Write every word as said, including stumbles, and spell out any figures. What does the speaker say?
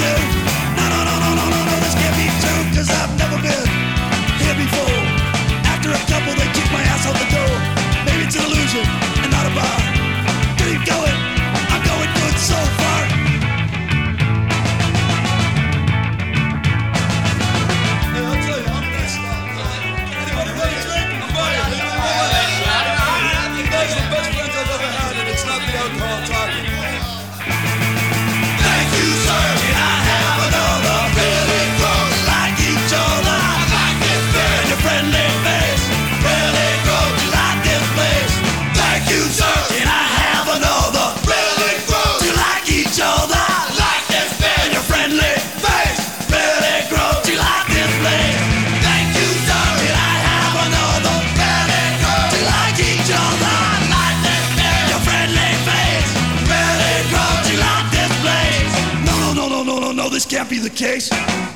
too. No, no, no, no, no, no, no, this can't be true, cause I've never been here before. After a couple, they kick my ass out the door. Maybe it's an illusion and not a bar. Keep going, I'm going good so far. Hey, I'll tell you, I'm gonna stop. Anybody ready to drink? I'm buying. You guys are the best friends I've ever had, and it's not the alcohol talking. Thank you, sir. Can I have another? Really close, like each other. I like this beer. And your friendly face. Really close, you like this place. Thank you, sir. Can I have another? Really close, you like each other. I like this beer. And your friendly face. Really close, you like this place. Thank you, sir. Can I have another? Really close, you like each other. I like this beer. Your friendly face. Really close, you like this place. No, no, no, no, no, no, no, this can't be the case.